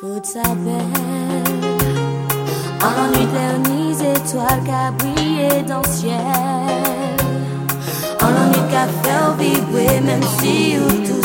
Faut s'appelle en nuit derniers étoiles qu'a brillé dans le ciel. En nuit qu'a fait vibrer même si ou tout